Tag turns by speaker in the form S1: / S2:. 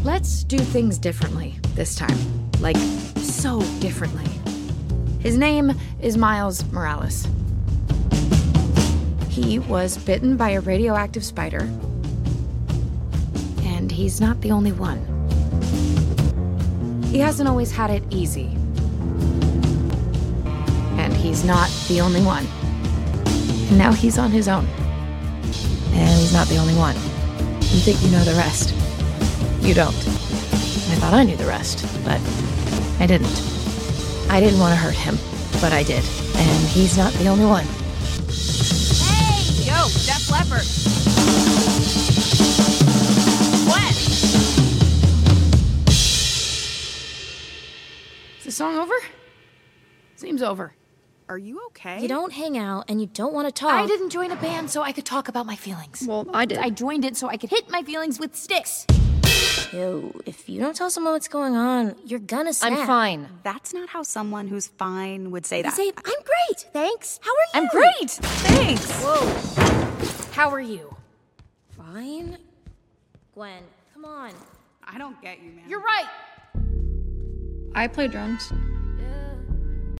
S1: Let's do things differently this time. Like, so differently. His name is Miles Morales. He was bitten by a radioactive spider. And he's not the only one. He hasn't always had it easy. And he's not the only one. And now he's on his own. And he's not the only one. You think you know the rest. You don't. I thought I knew the rest, but I didn't. I didn't want to hurt him, but I did. And he's not the only one.
S2: Hey! Yo, Def Leppard! What?
S1: Is the song over? Seems over.
S2: Are you okay?
S3: You don't hang out and you don't want to talk.
S1: I didn't join a band so I could talk about my feelings.
S4: Well, I did.
S1: I joined it so I could hit my feelings with sticks.
S3: Yo, if you don't tell someone what's going on, you're gonna snap.
S1: I'm fine.
S2: That's not how someone who's fine would say that.
S3: Say, I'm great, thanks. How are you?
S1: I'm great!
S2: Thanks!
S3: Whoa.
S1: How are you?
S3: Fine? Gwen, come on.
S2: I don't get you, man.
S1: You're right!
S4: I play drums.